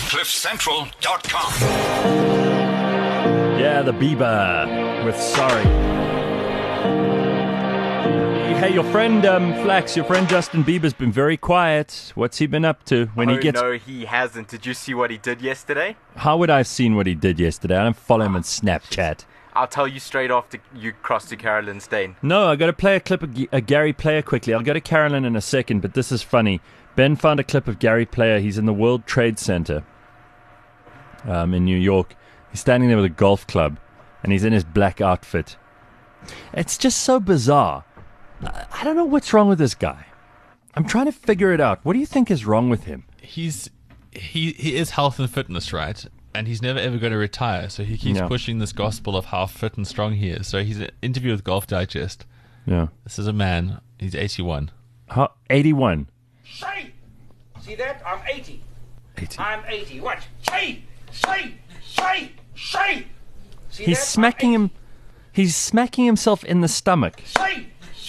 CliffCentral.com. Yeah, the Bieber with Sorry. Hey, your friend Flax, your friend Justin Bieber's been very quiet. What's he been up to when he gets... No, he hasn't. Did you see what he did yesterday? How would I have seen what he did yesterday? I don't follow him on Snapchat. I'll tell you straight after you cross to Carolyn Stain. No, I got to play a clip of Gary Player quickly. I'll go to Carolyn in a second, but this is funny. Ben found a clip of Gary Player. He's in the World Trade Center in New York. He's standing there with a golf club, and he's in his black outfit. It's just so bizarre. I don't know what's wrong with this guy. I'm trying to figure it out. What do you think is wrong with him? He is health and fitness, right? And he's never ever going to retire, so he keeps pushing this gospel of how fit and strong he is. So he's an interview with Golf Digest. Yeah. This is a man. He's 81. 81? Say! See that? I'm 80. 80. I'm 80. Watch. Say! See He's that? smacking him. He's smacking himself in the stomach. Say!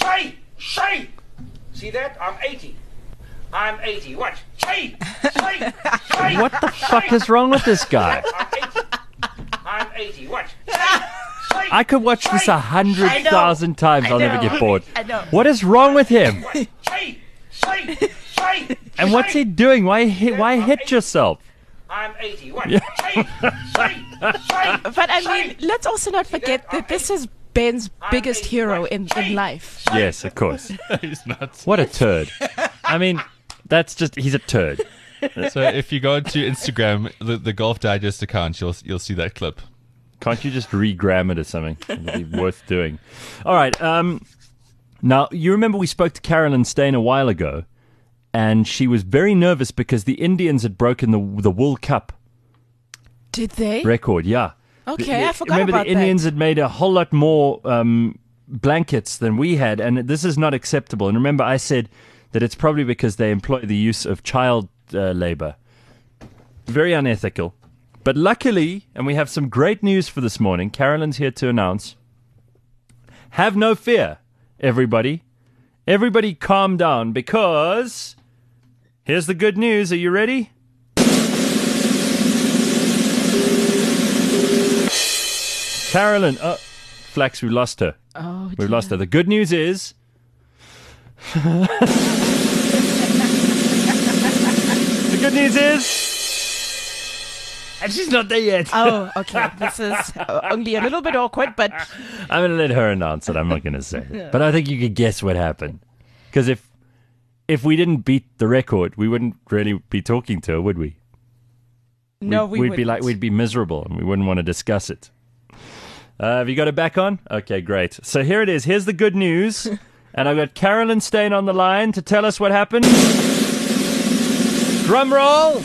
See that? I'm 80. I'm 80. Watch. Say! What the fuck is wrong with this guy? I'm 80. Watch. I could watch this 100,000 times. I'll never get bored. I know. What is wrong with him? Say! And what's he doing? Why hit yourself? I'm 80. Watch. But I mean, let's also not forget that this is Ben's biggest hero in life. Yes, of course. He's nuts. What a turd. I mean, he's a turd. So if you go to Instagram, the Golf Digest account, you'll see that clip. Can't you just re-gram it or something? It'd be worth doing. All right. Now, you remember we spoke to Carolyn Stain a while ago, and she was very nervous because the Indians had broken the World Cup Did they? record. Yeah. Okay, I forgot Remember about the Indians had made a whole lot more blankets than we had, and this is not acceptable. And remember, I said that it's probably because they employ the use of child labor. Very unethical. But luckily, and we have some great news for this morning, Carolyn's here to announce, have no fear, everybody. Everybody calm down, because here's the good news. Are you ready? Carolyn, Flax, we lost her. Oh, We've lost her. The good news is... the good news is... And she's not there yet. Oh, okay. This is only a little bit awkward, but... I'm going to let her announce it. I'm not going to say it. But I think you could guess what happened. Because if we didn't beat the record, we wouldn't really be talking to her, would we? No, we'd be like, we'd be miserable and we wouldn't want to discuss it. Have you got it back on? Okay, great. So here it is. Here's the good news. And I've got Carolyn Stain on the line to tell us what happened. Drum roll.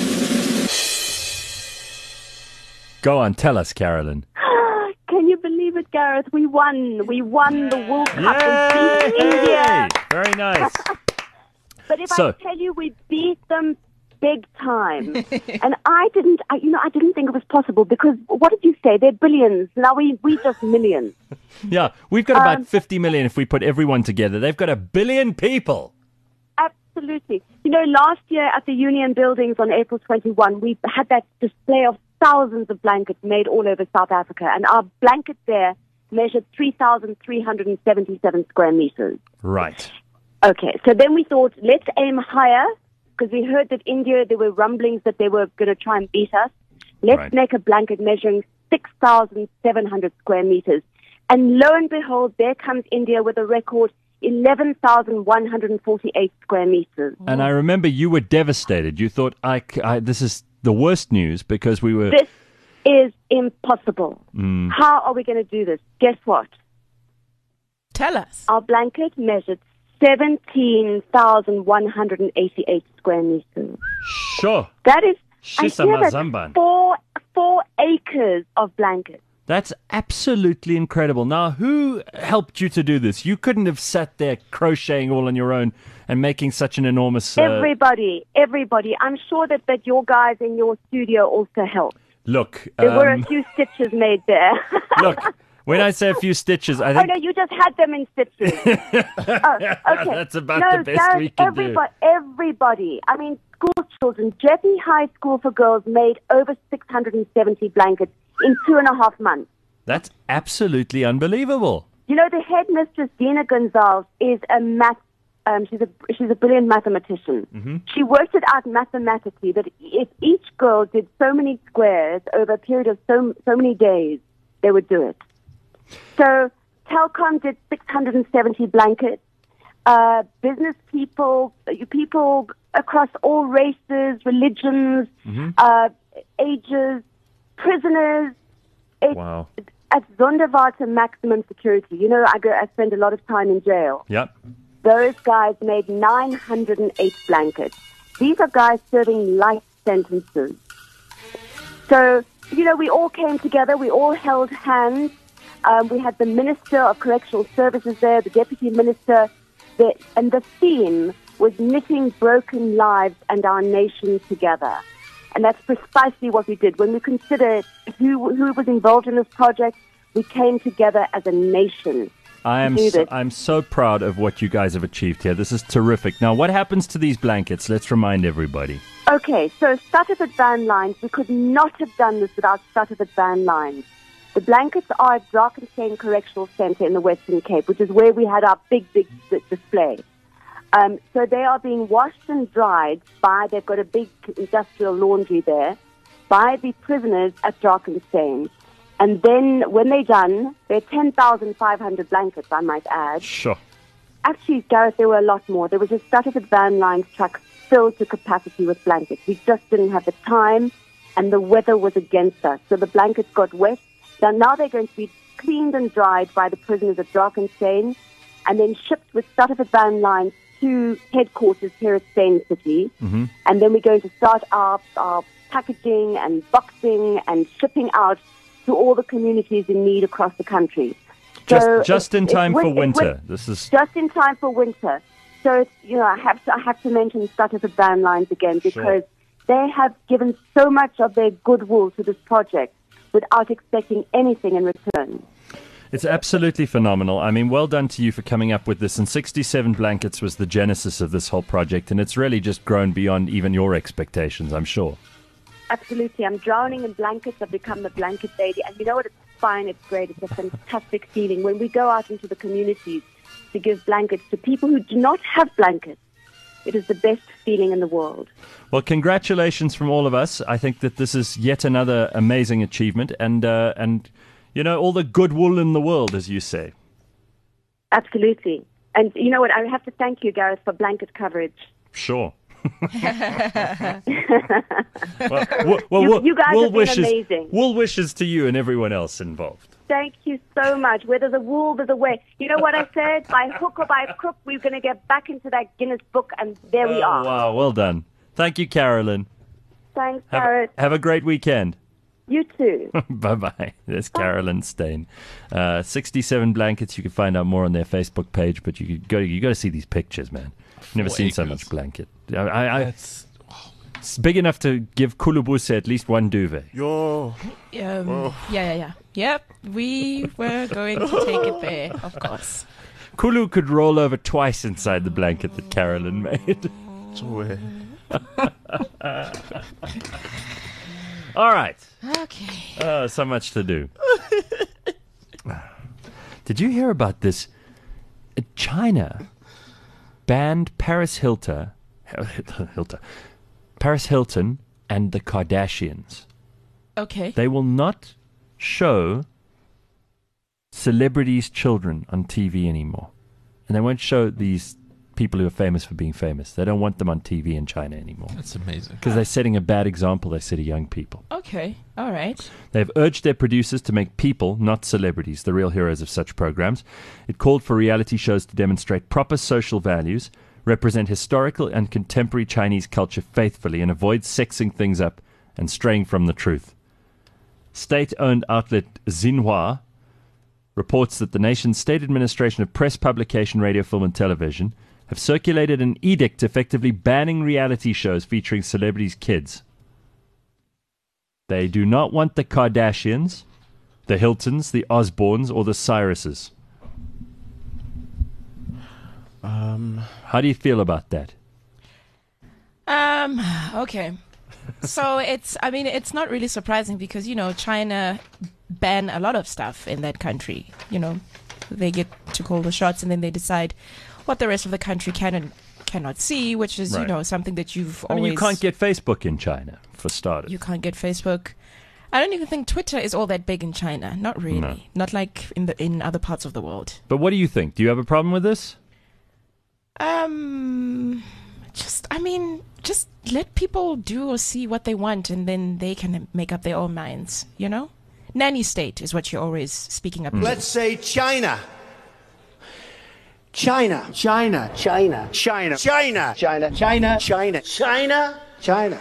Go on, tell us, Carolyn. Can you believe it, Gareth? We won. We won the World Cup and beat India. Very nice. But if I tell you we beat them big time, and I didn't think it was possible, because what did you say? They're billions. Now we just millions. Yeah, we've got about 50 million if we put everyone together. They've got 1 billion people. Absolutely. Last year at the Union Buildings on April 21, we had that display of thousands of blankets made all over South Africa, and our blanket there measured 3,377 square meters. Right. Okay, so then we thought, let's aim higher, because we heard that India, there were rumblings that they were going to try and beat us. Let's make a blanket measuring 6,700 square meters. And lo and behold, there comes India with a record 11,148 square meters. And I remember you were devastated. You thought, this is the worst news, because we were... This is impossible. How are we going to do this? Guess what? Tell us. Our blanket measured 17,188 square meters. Sure. That is, Mazamban. 4 acres of blankets. That's absolutely incredible. Now, who helped you to do this? You couldn't have sat there crocheting all on your own and making such an enormous... Everybody. I'm sure that your guys in your studio also helped. Look... There were a few stitches made there. Look, when I say a few stitches, I think... Oh, no, you just had them in stitches. Okay. That's about the best we can do. Everybody. I mean, school children, Jeppe High School for Girls made over 670 blankets in 2.5 months. That's absolutely unbelievable. You know, the headmistress, Dina Gonzalez, is a she's a brilliant mathematician. Mm-hmm. She worked it out mathematically that if each girl did so many squares over a period of so many days, they would do it. So Telkom did 670 blankets. Business people across all races, religions, ages, prisoners. Wow. At Zonderwater maximum security. You know, I spend a lot of time in jail. Yep. Those guys made 908 blankets. These are guys serving life sentences. So, you know, we all came together. We all held hands. We had the Minister of Correctional Services there, the Deputy Minister, and the theme was knitting broken lives and our nation together. And that's precisely what we did. When we considered who was involved in this project, we came together as a nation. I'm so proud of what you guys have achieved here. This is terrific. Now, what happens to these blankets? Let's remind everybody. Okay, so Stutterford Van Lines, we could not have done this without Stutterford Van Lines. The blankets are at Drakensberg Correctional Centre in the Western Cape, which is where we had our big display. So they are being washed and dried they've got a big industrial laundry there, by the prisoners at Drakensberg. And then when they're done, there are 10,500 blankets, I might add. Sure. Actually, Gareth, there were a lot more. There was a Stutterford Van Lines truck filled to capacity with blankets. We just didn't have the time, and the weather was against us. So the blankets got wet. Now they're going to be cleaned and dried by the prisoners at Drakensberg, and then shipped with Stutterford Van Lines to headquarters here at Steyn City. Mm-hmm. And then we're going to start our packaging and boxing and shipping out to all the communities in need across the country. Just in time for winter. This is just in time for winter. So you know, I have to mention Stutterford Van Lines again because they have given so much of their goodwill to this project without expecting anything in return. It's absolutely phenomenal. I mean, well done to you for coming up with this. And 67 blankets was the genesis of this whole project, and it's really just grown beyond even your expectations, I'm sure. Absolutely. I'm drowning in blankets. I've become the blanket lady. And you know what? It's fine. It's great. It's a fantastic feeling. When we go out into the communities to give blankets to people who do not have blankets, it is the best feeling in the world. Well, congratulations from all of us. I think that this is yet another amazing achievement. And you know, all the goodwill in the world, as you say. Absolutely. And you know what? I have to thank you, Gareth, for blanket coverage. Sure. You guys have been amazing. Well wishes to you and everyone else involved. Thank you so much. Where there's a wool, there's a way. You know what I said? By hook or by crook, we're going to get back into that Guinness book, and there we are. Wow, well done. Thank you, Carolyn. Thanks, Gareth. Have a great weekend. You too. Bye-bye. That's Carolyn Steyn. 67 blankets. You can find out more on their Facebook page, but you got to see these pictures, man. Never seen so much blanket. It's big enough to give Kulubuse at least one duvet. Yeah. Yep, we were going to take it there, of course. Kulu could roll over twice inside the blanket that Carolyn made. All right. Okay. So much to do. Did you hear about this? China banned Paris Hilton and the Kardashians. Okay. They will not show celebrities' children on TV anymore. And they won't show these people who are famous for being famous. They don't want them on TV in China anymore. That's amazing. Because they're setting a bad example, they say, to young people. Okay, all right. They've urged their producers to make people, not celebrities, the real heroes of such programs. It called for reality shows to demonstrate proper social values, represent historical and contemporary Chinese culture faithfully, and avoid sexing things up and straying from the truth. State-owned outlet Xinhua reports that the nation's State Administration of Press, Publication, Radio, Film and Television have circulated an edict effectively banning reality shows featuring celebrities' kids. They do not want the Kardashians, the Hiltons, the Osbournes, or the Cyruses. How do you feel about that? Okay. So it's not really surprising because, China ban a lot of stuff in that country. They get to call the shots and then they decide what the rest of the country can and cannot see, which is, Right. something that you've always... you can't get Facebook in China, for starters. You can't get Facebook. I don't even think Twitter is all that big in China. Not really. No. Not like in other parts of the world. But what do you think? Do you have a problem with this? Just let people do or see what they want and then they can make up their own minds, Nanny state is what you're always speaking up. Let's say China. China. China. China. China. China. China. China. China. China. China.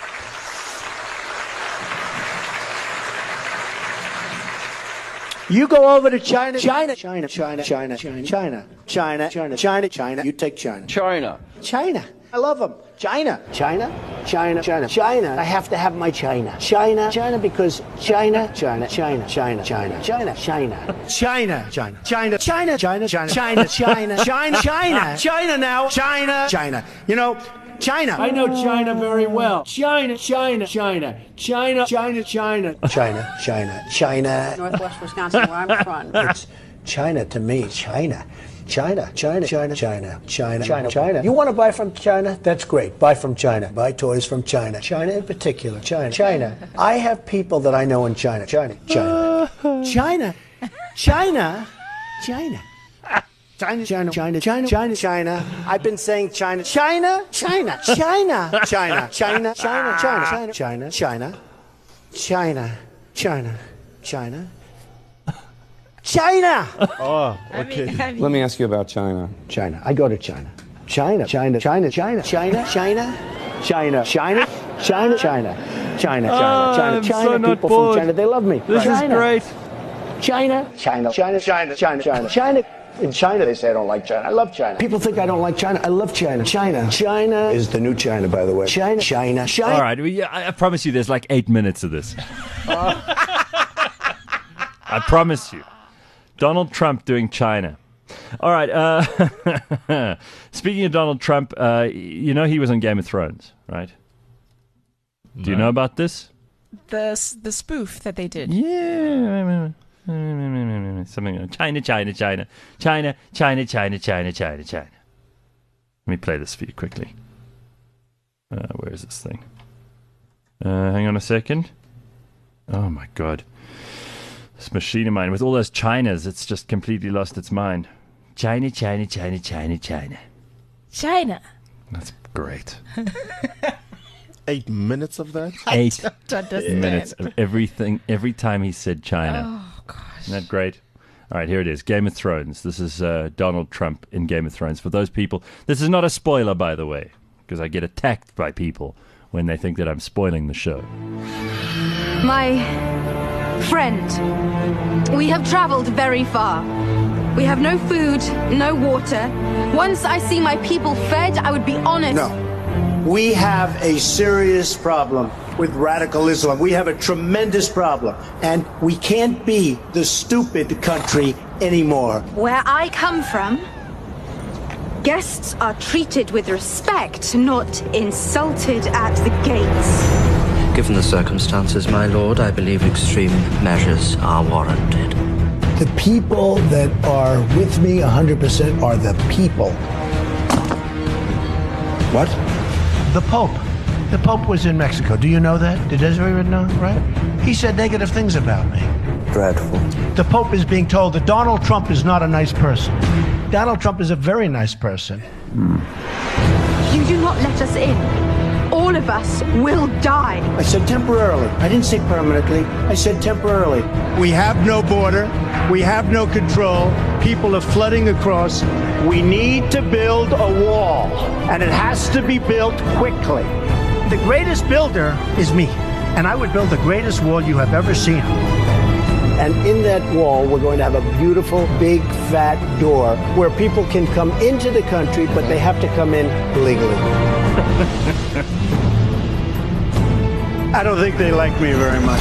You go over to China. China. China. China. China. China. China. China. China. China. China. You take China. China. China. I love them. China. China. China. China. China. I have to have my China. China. China because China. China. China. China. China. China. China. China. China. China. China. China. China. China. China. China. China. China now. China. China. China. I know China very well. China. China. China. China. China. China. China. China. China. Northwest Wisconsin, where I'm from. It's China to me. China. China, China, China, China, China, China, China. You want to buy from China? That's great. Buy from China. Buy toys from China. China in particular. China. China. I have people that I know in China. China. China. China. China. China. China, China, China, China, China, China. I've been saying China, China, China, China, China, China, China, China, China, China, China, China, China. China! Oh, okay. Let me ask you about China. China. I go to China. China, China, China, China, China, China, China, China, China, China, China, China, China, China. People from China, they love me. This is great. China, China, China, China, China, China, China. In China, they say I don't like China. I love China. People think I don't like China. I love China. China. China is the new China, by the way. China, China, China. All right. I promise you there's like 8 minutes of this. I promise you. Donald Trump doing China. All right. Speaking of Donald Trump, he was on Game of Thrones, right? Do you know about this? The spoof that they did. Yeah. Something like China, China, China, China, China, China, China, China, China. Let me play this for you quickly. Where is this thing? Hang on a second. Oh my God. This machine of mine, with all those Chinas, it's just completely lost its mind. China, China, China, China, China. China. That's great. 8 minutes of that? 8 minutes of everything, every time he said China. Oh, gosh. Isn't that great? All right, here it is. Game of Thrones. This is Donald Trump in Game of Thrones. For those people, this is not a spoiler, by the way, because I get attacked by people when they think that I'm spoiling the show. My friend, we have traveled very far. We have no food, no water. Once I see my people fed, I would be honest. No. We have a serious problem with radical Islam. We have a tremendous problem. And we can't be the stupid country anymore. Where I come from, guests are treated with respect, not insulted at the gates. Given the circumstances, my lord, I believe extreme measures are warranted. The people that are with me 100% are the people. What? The Pope. The Pope was in Mexico. Do you know that? Did everyone know, right? He said negative things about me. Dreadful. The Pope is being told that Donald Trump is not a nice person. Donald Trump is a very nice person. You do not let us in. All of us will die. I said temporarily. I didn't say permanently. I said temporarily. We have no border. We have no control. People are flooding across. We need to build a wall, and it has to be built quickly. The greatest builder is me, and I would build the greatest wall you have ever seen. And in that wall, we're going to have a beautiful, big, fat door where people can come into the country, but they have to come in legally. I don't think they like me very much.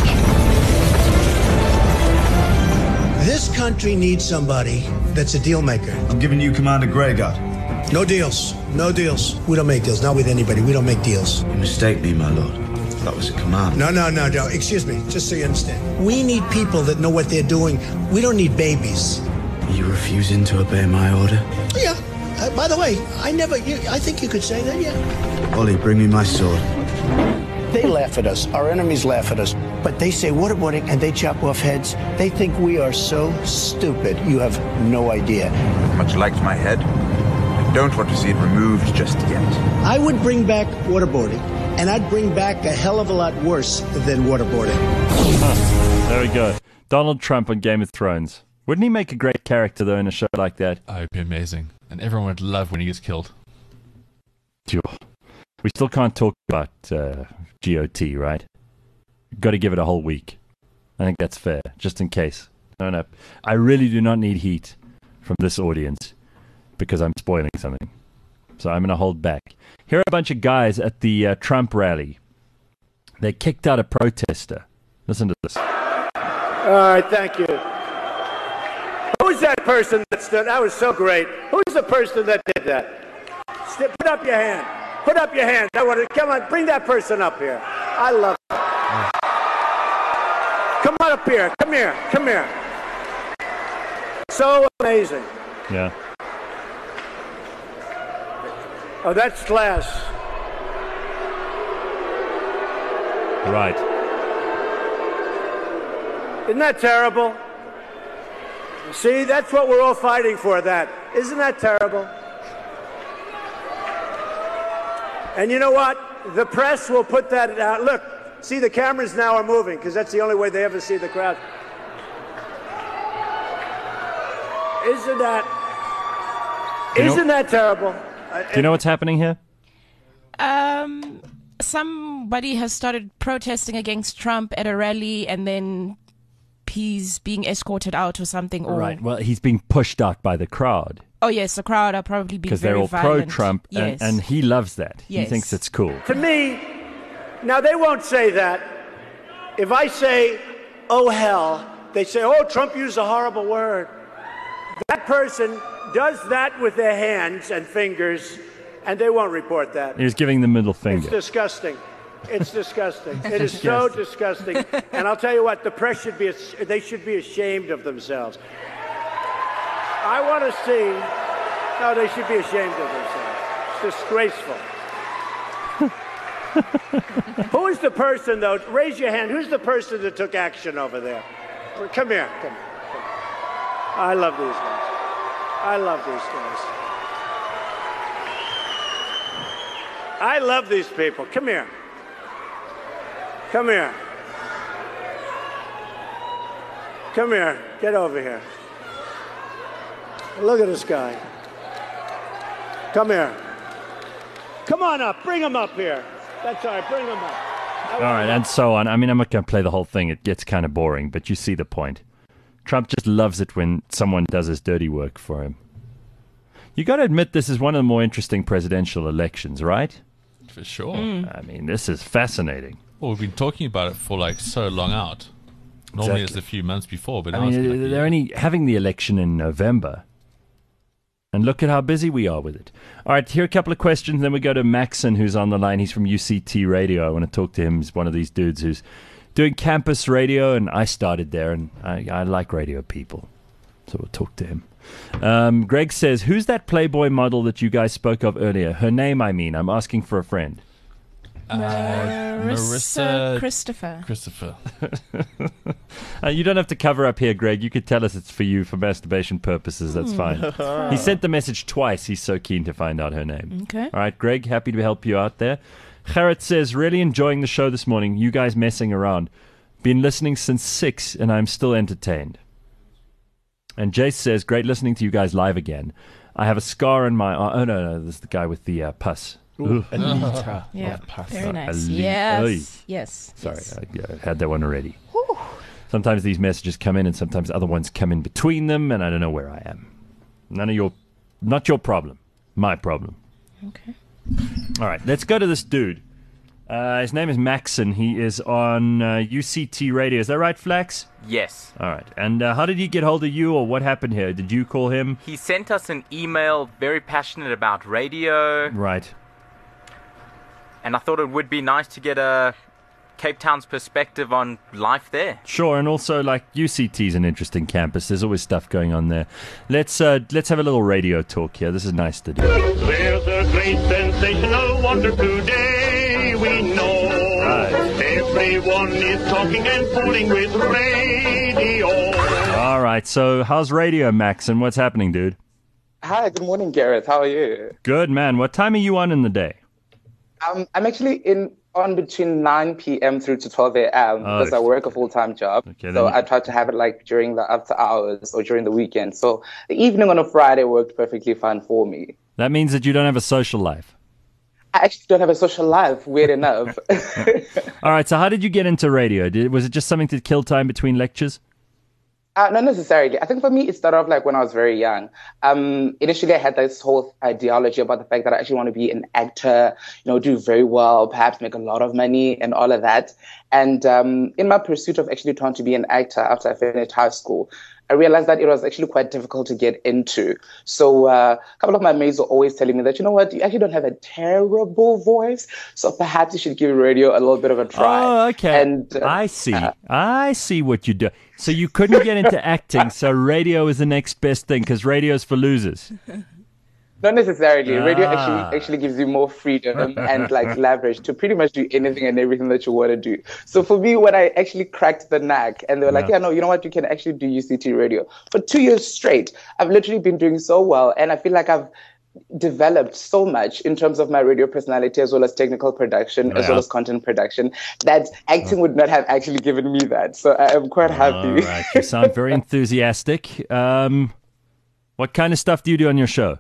This country needs somebody that's a deal maker. I'm giving you Commander Greygut. No deals. No deals. We don't make deals. Not with anybody. We don't make deals. You mistake me, my lord. That was a command. No. Excuse me. Just so you understand. We need people that know what they're doing. We don't need babies. Are you refusing to obey my order? Yeah. By the way, I think you could say that, yeah. Ollie, bring me my sword. They laugh at us. Our enemies laugh at us. But they say waterboarding and they chop off heads. They think we are so stupid. You have no idea. Much liked my head. I don't want to see it removed just yet. I would bring back waterboarding, and I'd bring back a hell of a lot worse than waterboarding. There we go. Donald Trump on Game of Thrones. Wouldn't he make a great character, though, in a show like that? Oh, it'd be amazing. And everyone would love when he gets killed. Sure. We still can't talk about GOT, right? Got to give it a whole week. I think that's fair, just in case. No. I really do not need heat from this audience because I'm spoiling something. So I'm going to hold back. Here are a bunch of guys at the Trump rally. They kicked out a protester. Listen to this. All right, thank you. Who's that person that stood? That was so great. Who's the person that did that? Put up your hand. Put up your hand. Come on, bring that person up here. I love it. Come on up here. Come here. Come here. So amazing. Yeah. Oh, that's class. Right. Isn't that terrible? See, that's what we're all fighting for, that. Isn't that terrible? And you know what? The press will put that out. Look, see, the cameras now are moving because that's the only way they ever see the crowd. Isn't that terrible? Do you know what's happening here? Somebody has started protesting against Trump at a rally, and then he's being escorted out or something. Or... Right. Well, he's being pushed out by the crowd. Oh, yes, the crowd are probably being very violent. Because they're all pro-Trump, yes. and he loves that. Yes. He thinks it's cool. To me, now they won't say that. If I say, oh, hell, they say, oh, Trump used a horrible word. That person does that with their hands and fingers, and they won't report that. He was giving the middle finger. It's disgusting. It's disgusting. It is so disgusting. And I'll tell you what, the press should be, they should be ashamed of themselves. I want to see, no, they should be ashamed of themselves. It's disgraceful. Who is the person, though? Raise your hand. Who's the person that took action over there? Come here. Come here. I love these guys. I love these guys. I love these people. Come here. Come here. Come here. Get over here. Look at this guy. Come here. Come on up. Bring him up here. That's all right. Bring him up. All right, and so on. I mean, I'm not going to play the whole thing. It gets kind of boring, but you see the point. Trump just loves it when someone does his dirty work for him. You got to admit this is one of the more interesting presidential elections, right? For sure. I mean, this is fascinating. Well, we've been talking about it for like so long out. Normally it's a few months before, but now I it's mean, like they're only having the election in November. And look at how busy we are with it. All right, here are a couple of questions. Then we go to Maxon, who's on the line. He's from UCT Radio. I want to talk to him. He's one of these dudes who's doing campus radio, and I started there, and I like radio people. So we'll talk to him. Greg says, who's that Playboy model that you guys spoke of earlier? Her name, I mean. I'm asking for a friend. Marissa Christopher. You don't have to cover up here, Greg. You could tell us it's for you for masturbation purposes. That's fine. He sent the message twice. He's so keen to find out her name. Okay. All right, Greg, happy to help you out there. Gerrit says, really enjoying the show this morning. You guys messing around. Been listening since 6, and I'm still entertained. And Jace says, great listening to you guys live again. I have a scar in my arm. Oh, no, this is the guy with the pus. Alita. Yeah, very nice. Yes. Sorry, I had that one already. Whew. Sometimes these messages come in and sometimes other ones come in between them, and I don't know where I am. Not your problem. My problem. Okay. All right, let's go to this dude. His name is Maxon. He is on UCT radio. Is that right, Flax? Yes. All right. And how did he get hold of you, or what happened here? Did you call him? He sent us an email, very passionate about radio. Right. And I thought it would be nice to get a Cape Town's perspective on life there. Sure, and also like UCT is an interesting campus. There's always stuff going on there. Let's have a little radio talk here. This is nice to do. There's a great sensational wonder today, we know. Right. Everyone is talking and fooling with radio. All right, so how's radio, Max, and what's happening, dude? Hi, good morning, Gareth. How are you? Good, man. What time are you on in the day? I'm actually on between 9 p.m. through to 12 a.m. because I work a full-time job. Okay, so I try to have it like during the after hours or during the weekend. So the evening on a Friday worked perfectly fine for me. That means that you don't have a social life. I actually don't have a social life, weird enough. All right, so how did you get into radio? Was it just something to kill time between lectures? Not necessarily. I think for me, it started off like when I was very young. Initially, I had this whole ideology about the fact that I actually want to be an actor, do very well, perhaps make a lot of money and all of that. And in my pursuit of actually trying to be an actor after I finished high school, I realized that it was actually quite difficult to get into. So a couple of my mates were always telling me that, you know what, you actually don't have a terrible voice, so perhaps you should give radio a little bit of a try. Oh, okay. And I see what you do. So you couldn't get into acting, so radio is the next best thing, because radio is for losers. Not necessarily. Radio actually gives you more freedom and like leverage to pretty much do anything and everything that you want to do. So for me, when I actually cracked the knack and they were like, you know what, you can actually do UCT radio. For 2 years straight, I've literally been doing so well, and I feel like I've developed so much in terms of my radio personality as well as technical production as well as content production that acting would not have actually given me that. So I am quite happy. All right. You sound very enthusiastic. What kind of stuff do you do on your show?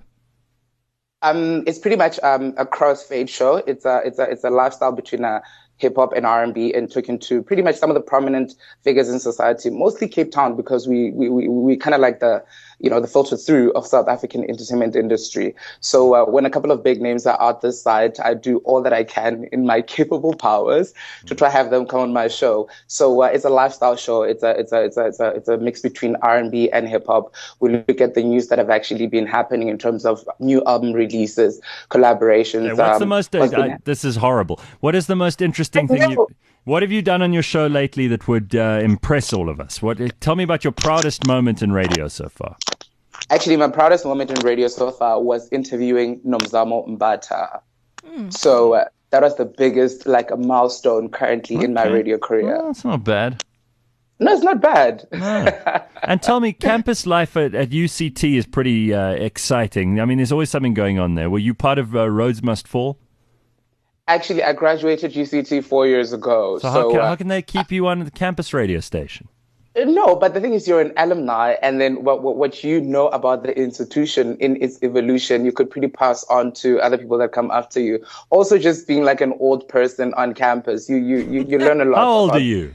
It's pretty much a crossfade show. It's a lifestyle between hip hop and R&B, and talking to pretty much some of the prominent figures in society, mostly Cape Town, because we kind of like the filter through of South African entertainment industry. So when a couple of big names are out this side, I do all that I can in my capable powers to try have them come on my show. So it's a lifestyle show. It's a mix between R&B and hip hop. We look at the news that have actually been happening in terms of new album releases, collaborations. What's the most? This is horrible. What is the most interesting thing? What have you done on your show lately that would impress all of us? Tell me about your proudest moment in radio so far. Actually, my proudest moment in radio so far was interviewing Nomzamo Mbatha. So that was the biggest milestone currently in my radio career. Well, that's not bad. No, it's not bad. No. And tell me, campus life at UCT is pretty exciting. I mean, there's always something going on there. Were you part of Rhodes Must Fall? Actually, I graduated UCT 4 years ago. So how can they keep you on the campus radio station? No, but the thing is, you're an alumni, and then what you know about the institution in its evolution, you could pretty pass on to other people that come after you. Also, just being like an old person on campus, you learn a lot. How old are you?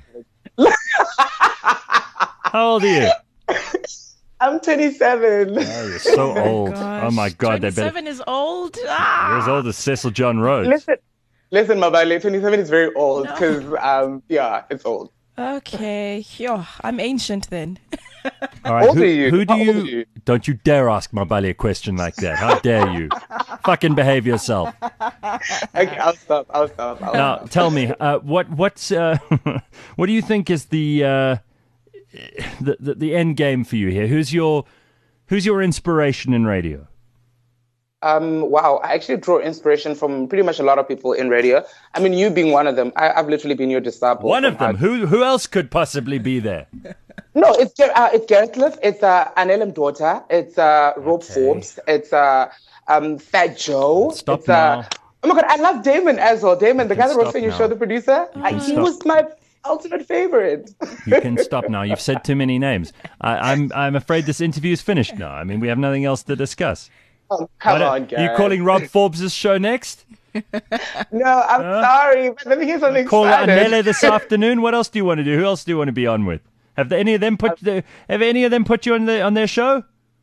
How old are you? I'm 27. Oh, you're so old. Oh my God. 27 is old. You're as old as Cecil John Rhodes. Listen, Mabale, 27 is very old because, it's old. Okay. I'm ancient then. All right. How old are you? Who do you? Don't you dare ask Mabale a question like that. How dare you? Fucking behave yourself. Okay, I'll stop. Now, tell me, what do you think is the end game for you here? Who's your inspiration in radio? Wow, I actually draw inspiration from pretty much a lot of people in radio. I mean, you being one of them. I've literally been your disciple. One of them? Who else could possibly be there? No, it's Gareth Cliff. It's Anelem Daughter. It's Rob Forbes. It's Fat Joe. Stop now. Oh my God, I love Damon as well. Damon, the guy that wrote your show, the producer. He was my ultimate favorite. You can stop now. You've said too many names. I'm afraid this interview is finished now. I mean, we have nothing else to discuss. Oh, come on, guys. Are you calling Rob Forbes' show next? No, I'm sorry, but let me hear something. Call Anele this afternoon. What else do you want to do? Who else do you want to be on with? Have any of them put you on their show?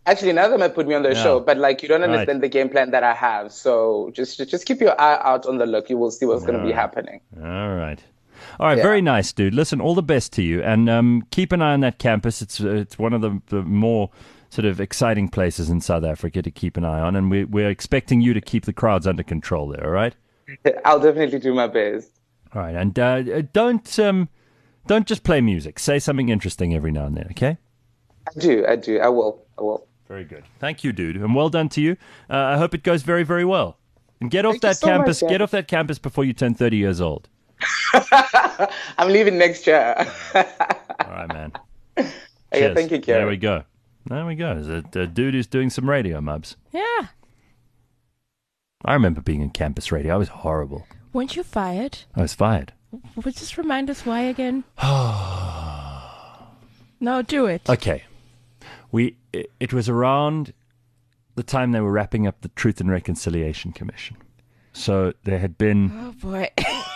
Actually, none of them have put me on their show, but like you don't understand the game plan that I have. So just keep your eye out on the look. You will see what's going to be happening. All right. Very nice, dude. Listen, all the best to you, and keep an eye on that campus. It's one of the more sort of exciting places in South Africa to keep an eye on, and we're expecting you to keep the crowds under control there. All right? I'll definitely do my best. All right, and don't just play music. Say something interesting every now and then. Okay? I do. I will. Very good. Thank you, dude, and well done to you. I hope it goes very, very well. And get off that campus. Get off that campus before you turn 30 years old. I'm leaving next year. All right, man. Okay, thank you, Gary. There we go. There's a dude who's doing some radio, Mubs. Yeah. I remember being in campus radio. I was horrible. Weren't you fired? I was fired. Just remind us why again? No, do it. Okay. It was around the time they were wrapping up the Truth and Reconciliation Commission. So there had been... Oh, boy.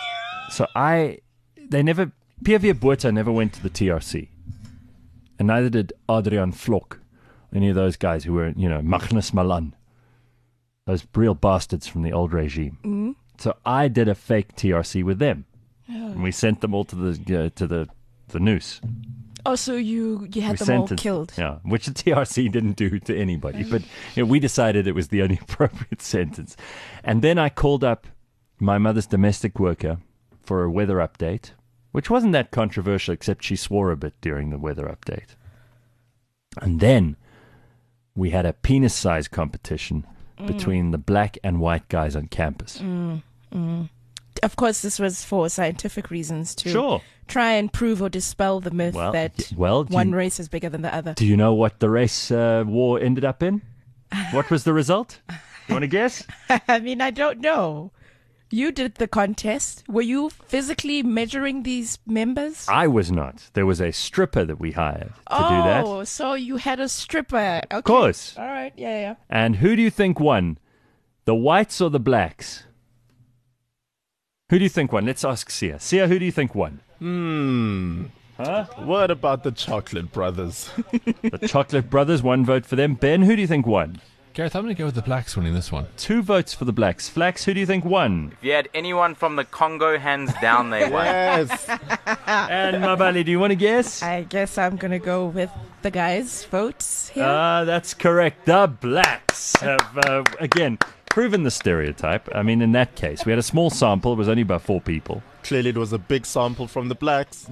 P.V. Botha never went to the TRC. And neither did Adrian Vlok, any of those guys who were, Magnus Malan. Those real bastards from the old regime. Mm-hmm. So I did a fake TRC with them. Oh. And we sent them all to the noose. Oh, so you had them all killed. Yeah, which the TRC didn't do to anybody. But we decided it was the only appropriate sentence. And then I called up my mother's domestic worker for a weather update, which wasn't that controversial, except she swore a bit during the weather update. And then we had a penis size competition between the black and white guys on campus. Of course, this was for scientific reasons to try and prove or dispel the myth that one race is bigger than the other. Do you know what the race war ended up in? What was the result? You want to guess? I mean, I don't know. You did the contest. Were you physically measuring these members? I was not. There was a stripper that we hired to do that. Oh, so you had a stripper. Okay. Of course. All right. Yeah. And who do you think won? The whites or the blacks? Who do you think won? Let's ask Sia. Sia, who do you think won? Huh? What about the Chocolate Brothers? The Chocolate Brothers, 1 vote for them. Ben, who do you think won? Gareth, I'm going to go with the blacks winning this one. 2 votes for the blacks. Flax, who do you think won? If you had anyone from the Congo, hands down, they won. Yes. And Mabali, do you want to guess? I guess I'm going to go with the guys' votes here. That's correct. The blacks have, again, proven the stereotype. I mean, in that case, we had a small sample. It was only about 4 people. Clearly, it was a big sample from the blacks.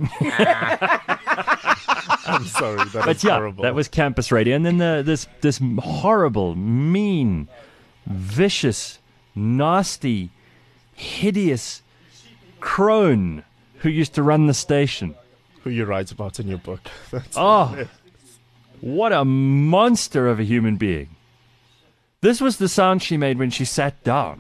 I'm sorry, that's horrible. That was campus radio. And then this horrible, mean, vicious, nasty, hideous crone who used to run the station. Who you write about in your book. What a monster of a human being. This was the sound she made when she sat down.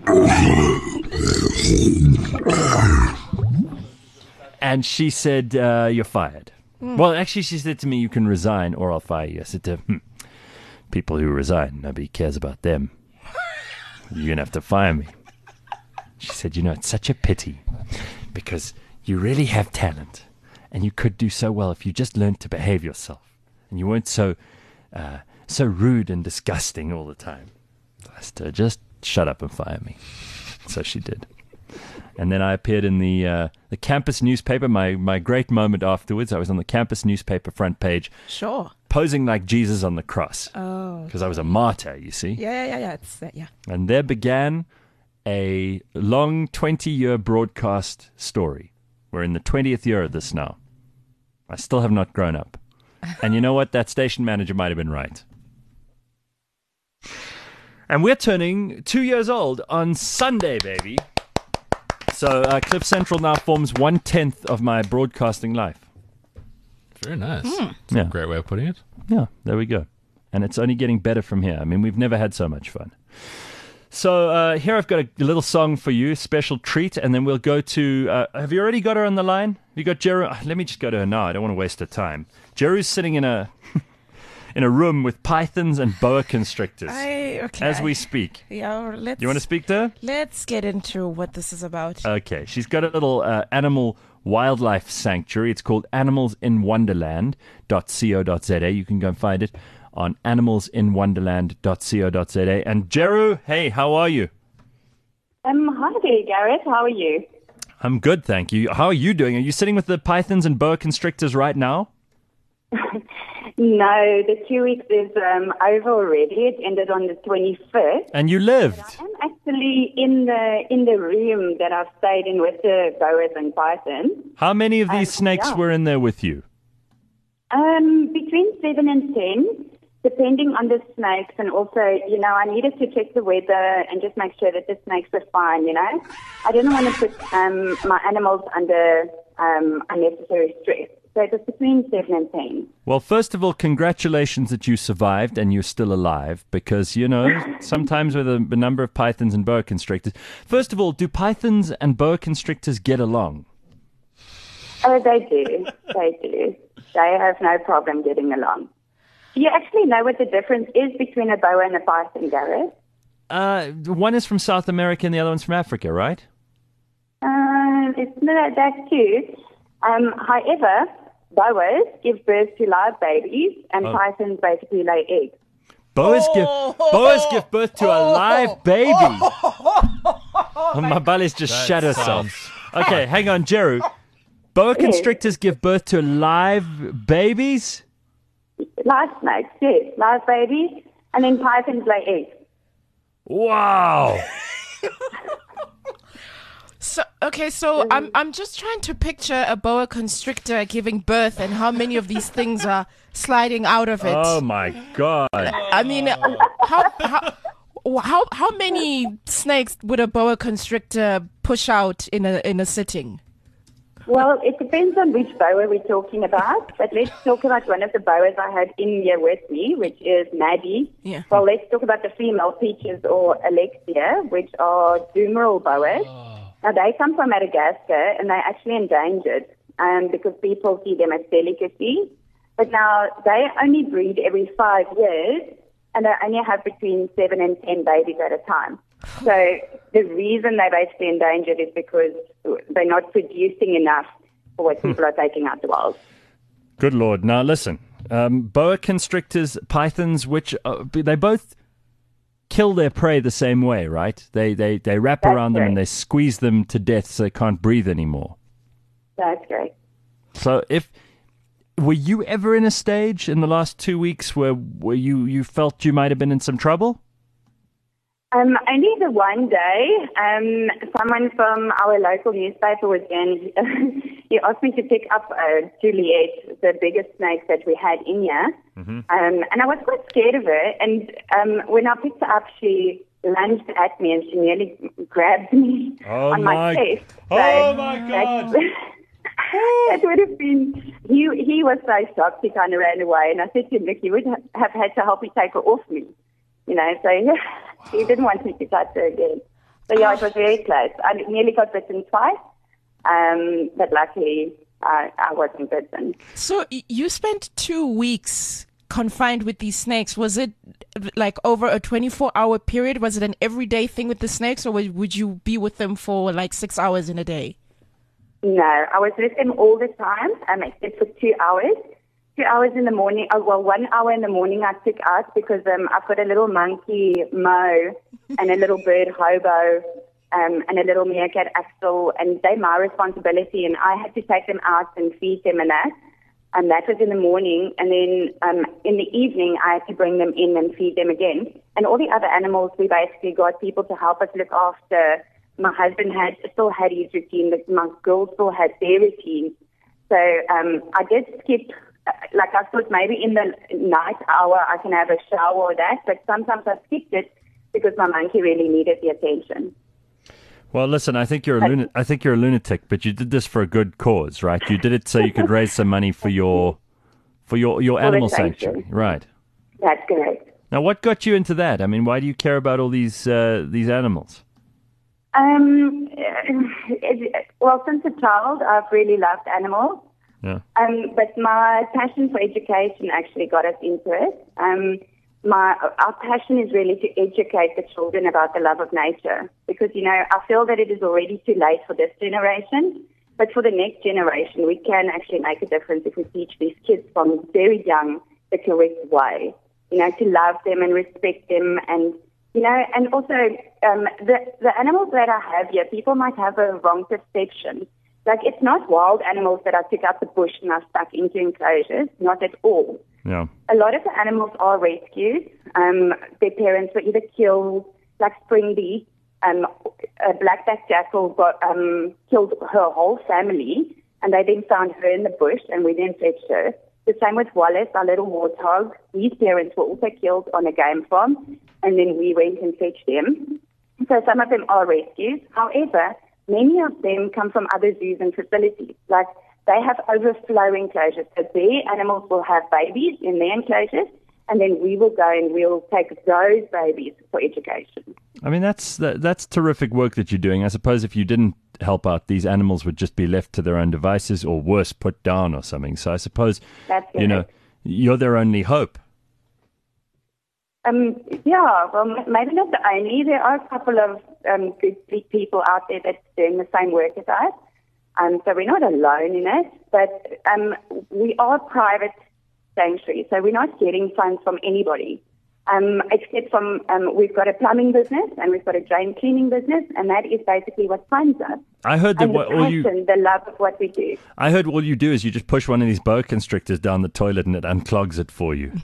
And she said, you're fired. Well, actually, she said to me, you can resign or I'll fire you. I said to her, people who resign, nobody cares about them. You're going to have to fire me. She said, it's such a pity because you really have talent and you could do so well if you just learned to behave yourself and you weren't so rude and disgusting all the time. I said, just shut up and fire me. So she did. And then I appeared in the campus newspaper, my great moment afterwards. I was on the campus newspaper front page. Sure. Posing like Jesus on the cross. Oh. Because I was a martyr, you see. Yeah. It's that, yeah. And there began a long 20-year broadcast story. We're in the 20th year of this now. I still have not grown up. And you know what? That station manager might have been right. And we're turning 2 years old on Sunday, baby. So Cliff Central now forms 1/10 of my broadcasting life. Very nice. That's a great way of putting it. Yeah, there we go. And it's only getting better from here. I mean, we've never had so much fun. So here I've got a little song for you, special treat, and then we'll go to... have you already got her on the line? You got Jeru? Let me just go to her now. I don't want to waste her time. Jeru's sitting in a... in a room with pythons and boa constrictors as we speak. Yeah, you want to speak to her? Let's get into what this is about. Okay, she's got a little animal wildlife sanctuary. It's called animalsinwonderland.co.za. You can go and find it on animalsinwonderland.co.za. And Jeru, hey, how are you? Hi there, Gareth. How are you? I'm good, thank you. How are you doing? Are you sitting with the pythons and boa constrictors right now? No, the 2 weeks is over already. It ended on the 21st. And you lived? I'm actually in the room that I've stayed in with the boas and pythons. How many of these snakes were in there with you? Between 7 and 10, depending on the snakes. And also, I needed to check the weather and just make sure that the snakes were fine, I didn't want to put my animals under unnecessary stress. So it was between 7 and 10. Well, first of all, congratulations that you survived and you're still alive because, sometimes with a number of pythons and boa constrictors. First of all, do pythons and boa constrictors get along? Oh, they do. They do. They have no problem getting along. Do you actually know what the difference is between a boa and a python, Gareth? One is from South America and the other one's from Africa, right? It's not that too. However, boas give birth to live babies, and pythons basically lay eggs. Boas give birth to a live baby. My belly's just shat herself. Okay, hang on, Jeru. Boa constrictors give birth to live babies? Live snakes, yes. Live babies, and then pythons lay eggs. Wow. So I'm just trying to picture a boa constrictor giving birth and how many of these things are sliding out of it. Oh my God! I mean, how many snakes would a boa constrictor push out in a sitting? Well, it depends on which boa we're talking about. But let's talk about one of the boas I had in here with me, which is Maddie. Yeah. Well, let's talk about the female Peaches or Alexia, which are Dumeral boas. Now, they come from Madagascar, and they're actually endangered because people see them as delicacy. But now, they only breed every 5 years, and they only have between 7 and 10 babies at a time. So the reason they're basically endangered is because they're not producing enough for what people are taking out the wild. Good Lord. Now, listen, boa constrictors, pythons, which they both kill their prey the same way, right? They wrap around them and they squeeze them to death so they can't breathe anymore. That's great. So were you ever in a stage in the last 2 weeks where you felt you might have been in some trouble? Only the one day, someone from our local newspaper was in. He asked me to pick up Juliet, the biggest snake that we had in here. Mm-hmm. And I was quite scared of her. And when I picked her up, she lunged at me and she nearly grabbed me on my chest. Oh, my God. That would have been... He was so shocked, he kind of ran away. And I said to him, look, you would have had to help me take her off me. So he didn't want me to touch her again. So, yeah, it was very close. I nearly got bitten twice, but luckily I wasn't bitten. So you spent 2 weeks confined with these snakes. Was it like over a 24-hour period? Was it an everyday thing with the snakes, or would you be with them for like 6 hours in a day? No, I was with them all the time, except for 2 hours. 2 hours in the morning, 1 hour in the morning I took out because I've got a little monkey, Mo, and a little bird, Hobo, and a little meerkat, Axel, and they're my responsibility, and I had to take them out and feed them and that. And that was in the morning, and then in the evening I had to bring them in and feed them again. And all the other animals, we basically got people to help us look after. My husband still had his routine, my girls still had their routine. So I did skip... Like I thought maybe in the night hour I can have a shower or that, but sometimes I skipped it because my monkey really needed the attention. Well, listen, I think you're a lunatic, but you did this for a good cause, right? You did it so you could raise some money for your animal sanctuary, right? That's correct. Now, what got you into that? I mean, why do you care about all these animals? Well, since a child, I've really loved animals. Yeah. But my passion for education actually got us into it. Our passion is really to educate the children about the love of nature because, I feel that it is already too late for this generation, but for the next generation, we can actually make a difference if we teach these kids from very young the correct way. to love them and respect them, and and also the animals that I have here, people might have a wrong perception. Like, it's not wild animals that I took out the bush and I stuck into enclosures, not at all. Yeah. A lot of the animals are rescued. Their parents were either killed, like Springbee, a black-backed jackal killed her whole family, and they then found her in the bush, and we then fetched her. The same with Wallace, our little warthog. His parents were also killed on a game farm, and then we went and fetched them. So some of them are rescues. However, many of them come from other zoos and facilities. Like, they have overflow enclosures. So their animals will have babies in their enclosures, and then we will go and we'll take those babies for education. I mean, that's terrific work that you're doing. I suppose if you didn't help out, these animals would just be left to their own devices, or worse, put down or something. So I suppose, you're their only hope. Yeah, well, maybe not the only. There are a couple of good people out there that's doing the same work as us. So we're not alone in it, but we are private sanctuary, so we're not getting funds from anybody, except from, we've got a plumbing business and we've got a drain cleaning business, and that is basically what funds us. I heard that the love of what we do. I heard all you do is you just push one of these boa constrictors down the toilet and it unclogs it for you.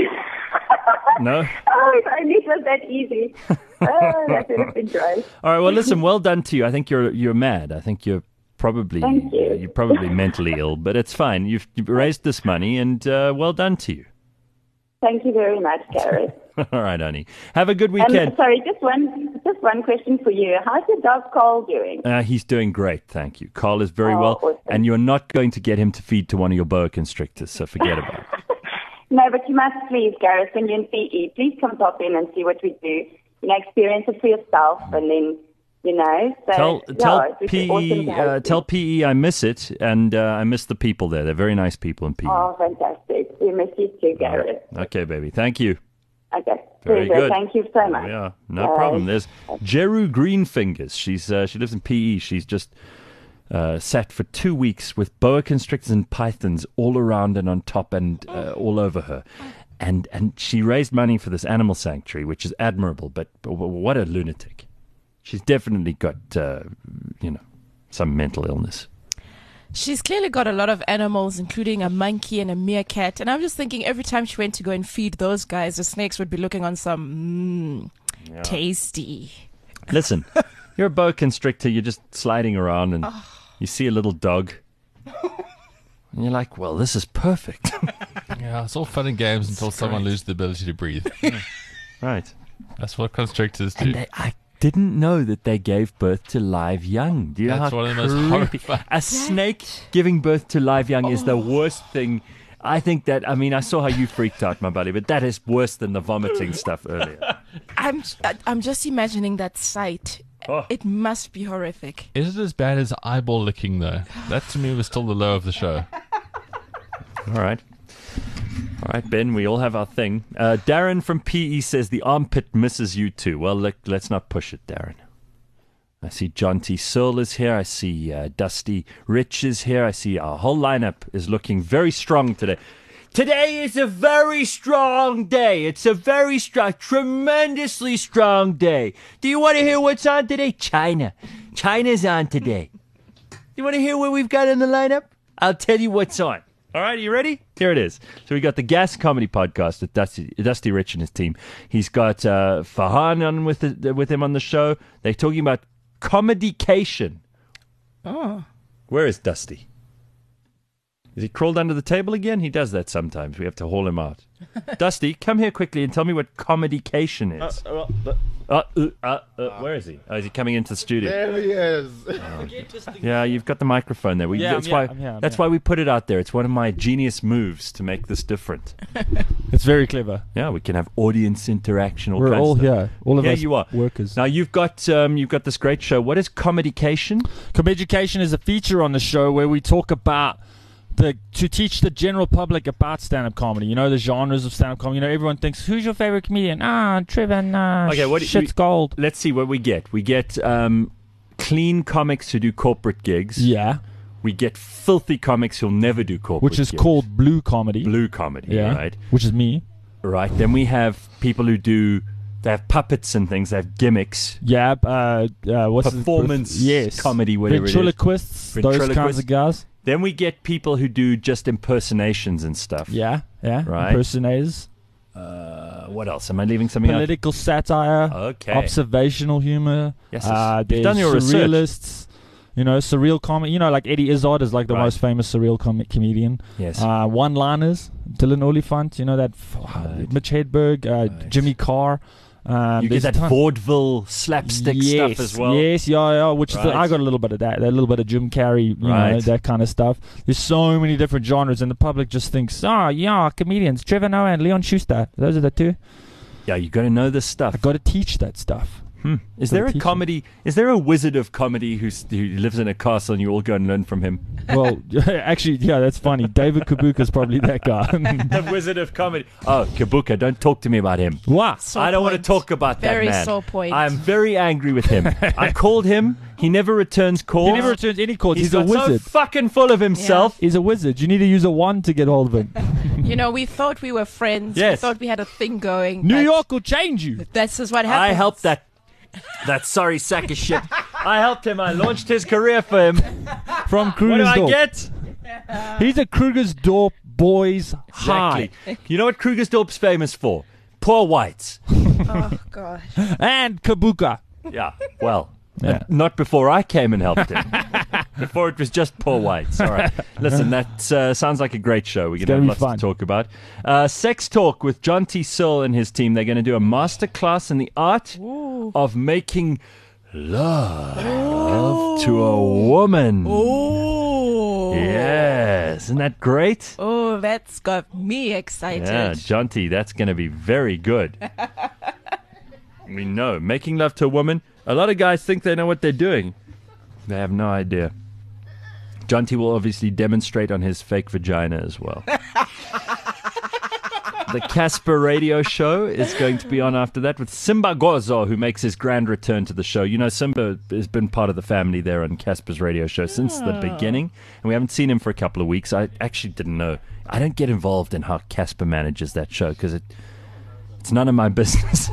No? Oh, if only it was that easy. Oh, that would have been great. All right, well, listen, well done to you. I think you're mad. I think you're probably you're probably mentally ill, but it's fine. You've raised this money, and well done to you. Thank you very much, Gareth. All right, honey. Have a good weekend. Sorry, just one question for you. How's your dog Carl doing? He's doing great, thank you. Carl is very well, awesome. And you're not going to get him to feed to one of your boa constrictors, so forget about it. No, but you must please, Gareth, when you're in PE, please come pop in and see what we do. Experience it for yourself, and then, So, tell PE I miss it, and I miss the people there. They're very nice people in PE. Oh, fantastic. We miss you too, Gareth. Okay, baby. Thank you. Okay. Very good. Thank you so much. Yeah, no problem. There's Jeru Greenfingers. She lives in PE. She's just sat for 2 weeks with boa constrictors and pythons all around and on top and all over her. And she raised money for this animal sanctuary, which is admirable, but what a lunatic. She's definitely got, some mental illness. She's clearly got a lot of animals, including a monkey and a meerkat. And I'm just thinking every time she went to go and feed those guys, the snakes would be looking on some tasty. Listen, you're a boa constrictor. You're just sliding around and you see a little dog. And you're like, well, this is perfect. Yeah, it's all fun and games until someone loses the ability to breathe. Right. That's what constrictors do. And I didn't know that they gave birth to live young. Do you know That's how one of the most horrifying. A snake giving birth to live young is the worst thing. I think that, I saw how you freaked out, my buddy, but that is worse than the vomiting stuff earlier. I'm just imagining that sight. Oh. It must be horrific. Is it as bad as eyeball licking, though? That, to me, was still the low of the show. All right, Ben, we all have our thing. Darren from PE says the armpit misses you too. Well, let's not push it, Darren. I see John T. Searle is here. I see Dusty Rich is here. I see our whole lineup is looking very strong today. Today is a very strong day. It's a very strong, tremendously strong day. Do you want to hear what's on today? China. China's on today. You want to hear what we've got in the lineup? I'll tell you what's on. All right, are you ready? Here it is. So we got the Gas Comedy Podcast with Dusty Rich and his team. He's got Fahan on with him on the show. They're talking about Comedycation. Oh. Where is Dusty? Is he crawled under the table again? He does that sometimes. We have to haul him out. Dusty, come here quickly and tell me what Comedycation is. Where is he? Oh, is he coming into the studio? There he is. Yeah, you've got the microphone there. That's why we put it out there. It's one of my genius moves to make this different. It's very clever. Yeah, we can have audience interaction. We're all here. All of us you are. Workers. Now, you've got this great show. What is Comedycation? Comedycation is a feature on the show where we talk about to teach the general public about stand-up comedy. The genres of stand-up comedy. Everyone thinks, who's your favorite comedian? Trevor, okay, shit's gold. Let's see what we get. We get clean comics who do corporate gigs. Yeah. We get filthy comics who'll never do corporate gigs. Which is called blue comedy. Blue comedy, right? Which is me. Right. Then we have people who do. They have puppets and things. They have gimmicks. Yeah. What's performance? Yes. Comedy. Whatever. Ventriloquists. Those kinds of guys. Then we get people who do just impersonations and stuff. Yeah. Right. Impersonators. What else? Am I leaving something out? Political satire. Okay. Observational humor. Yes. There's done your surrealists. Surreal comedy. Like Eddie Izzard is like the most famous surreal comedian. Yes. One-liners. Dylan Oliphant. Mitch Hedberg. Jimmy Carr. You get that vaudeville slapstick stuff as well. Yes, yeah. Which I got a little bit of that. A little bit of Jim Carrey, that kind of stuff. There's so many different genres, and the public just thinks, comedians, Trevor Noah and Leon Schuster. Those are the two. Yeah, you got to know this stuff. I got to teach that stuff. Is there a comedy? Is there a wizard of comedy who lives in a castle and you all go and learn from him? Well, actually, yeah, that's funny. David Kabuka is probably that guy. The wizard of comedy. Oh, Kabuka, don't talk to me about him. What? I don't want to talk about that man. Very sore point. I am very angry with him. I called him. He never returns calls. He never returns any calls. He's a So wizard. fucking full of himself. He's a wizard. You need to use a wand to get hold of him. We thought we were friends. Yes. We thought we had a thing going. New York will change you. This is what happens. I helped that sorry sack of shit. I helped him. I launched his career for him. From Krugersdorp. What do I get? He's a Krugersdorp boys Exactly. high. You know what Krugersdorp's famous for? Poor whites. Oh, gosh. And Kabuka. Yeah, well, not before I came and helped him. Before it was just poor whites. All right. Listen, that sounds like a great show. We're going to have lots to talk about. Sex Talk with John T. Sill and his team. They're going to do a masterclass in the art of making love to a woman. Yes. Isn't that great? Oh, that's got me excited. Yeah, John T., that's going to be very good. We know. Making love to a woman. A lot of guys think they know what they're doing. They have no idea. John T. will obviously demonstrate on his fake vagina as well. The Casper radio show is going to be on after that with Simba Gozo, who makes his grand return to the show. Simba has been part of the family there on Casper's radio show since the beginning, and we haven't seen him for a couple of weeks. I actually didn't know. I don't get involved in how Casper manages that show because it's none of my business.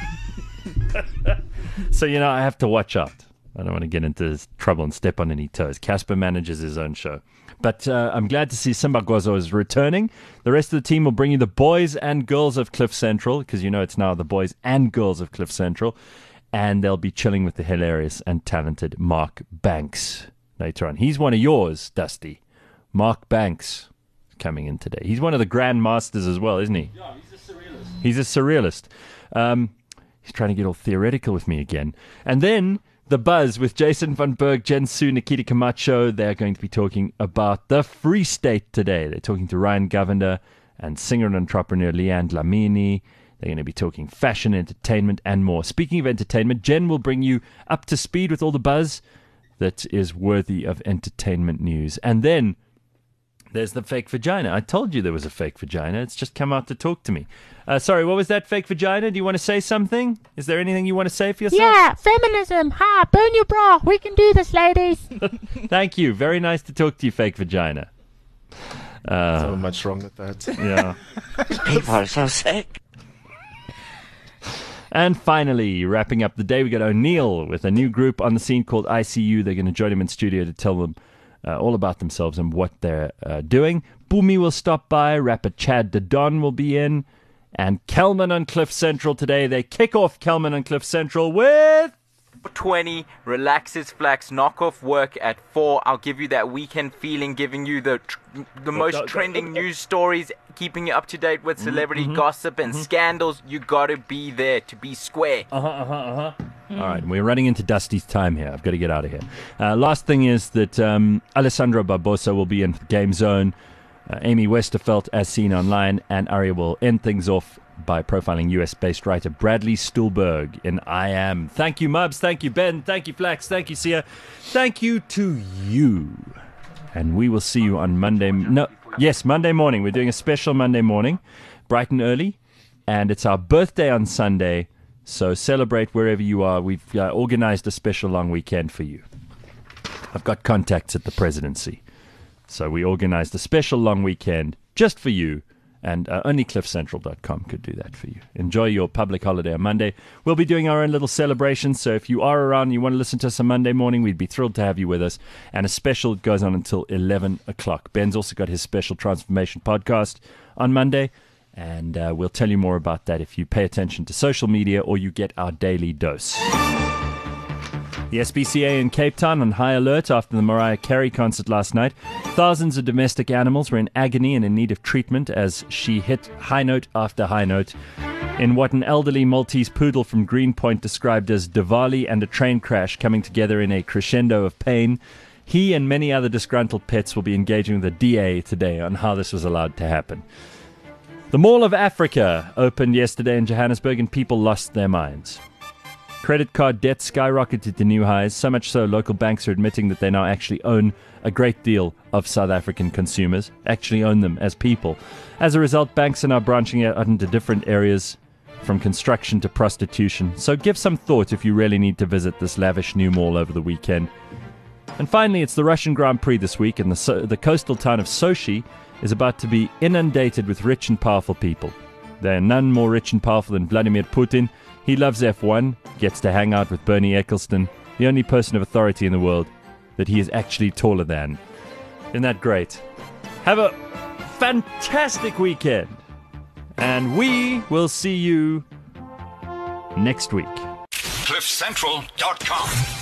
So, I have to watch out. I don't want to get into trouble and step on any toes. Casper manages his own show. But I'm glad to see Simba Gozo is returning. The rest of the team will bring you the boys and girls of Cliff Central, because it's now the boys and girls of Cliff Central. And they'll be chilling with the hilarious and talented Mark Banks later on. He's one of yours, Dusty. Mark Banks coming in today. He's one of the Grand Masters as well, isn't he? Yeah, he's a surrealist. He's a surrealist. He's trying to get all theoretical with me again. And then The Buzz with Jason Van Berg, Jen Su, Nikita Camacho. They're going to be talking about the Free State today. They're talking to Ryan Govender and singer and entrepreneur Leanne Dlamini. They're going to be talking fashion, entertainment, and more. Speaking of entertainment, Jen will bring you up to speed with all the buzz that is worthy of entertainment news. And then there's the fake vagina. I told you there was a fake vagina. It's just come out to talk to me. Sorry, what was that fake vagina? Do you want to say something? Is there anything you want to say for yourself? Yeah, feminism. Ha, burn your bra. We can do this, ladies. Thank you. Very nice to talk to you, fake vagina. So much wrong with that. Yeah. People are so sick. And finally, wrapping up the day, we got O'Neill with a new group on the scene called ICU. They're going to join him in studio to tell them all about themselves and what they're doing. Boomy will stop by. Rapper Chad Dedon will be in. And Kelman on Cliff Central today. They kick off Kelman on Cliff Central with 20, relaxes flax, knock off work at 4. I'll give you that weekend feeling, giving you the most trending news stories, keeping you up to date with celebrity gossip and scandals. You gotta be there to be square. All right, we're running into Dusty's time here. I've got to get out of here. Last thing is that Alessandro Barbosa will be in Game Zone. Amy Westerfeld, as seen online, and Aria will end things off by profiling US-based writer Bradley Stuhlberg in I Am. Thank you, Mubs. Thank you, Ben. Thank you, Flax. Thank you, Sia. Thank you to you. And we will see you on Monday. Monday morning. We're doing a special Monday morning, bright and early. And it's our birthday on Sunday. So celebrate wherever you are. We've organized a special long weekend for you. I've got contacts at the presidency. So we organized a special long weekend just for you And only cliffcentral.com could do that for you. Enjoy your public holiday on Monday. We'll be doing our own little celebration, so if you are around and you want to listen to us on Monday morning, we'd be thrilled to have you with us. And a special goes on until 11 o'clock. Ben's also got his special Transformation podcast on Monday, and we'll tell you more about that if you pay attention to social media or you get our daily dose. The SPCA in Cape Town on high alert after the Mariah Carey concert last night. Thousands of domestic animals were in agony and in need of treatment as she hit high note after high note in what an elderly Maltese poodle from Greenpoint described as Diwali and a train crash coming together in a crescendo of pain. He and many other disgruntled pets will be engaging with the DA today on how this was allowed to happen. The Mall of Africa opened yesterday in Johannesburg and people lost their minds. Credit card debt skyrocketed to new highs, so much so local banks are admitting that they now actually own a great deal of South African consumers, actually own them as people. As a result, banks are now branching out into different areas, from construction to prostitution. So give some thought if you really need to visit this lavish new mall over the weekend. And finally, it's the Russian Grand Prix this week, and the coastal town of Sochi is about to be inundated with rich and powerful people. There are none more rich and powerful than Vladimir Putin. He loves F1, gets to hang out with Bernie Ecclestone, the only person of authority in the world that he is actually taller than. Isn't that great? Have a fantastic weekend, and we will see you next week. CliffCentral.com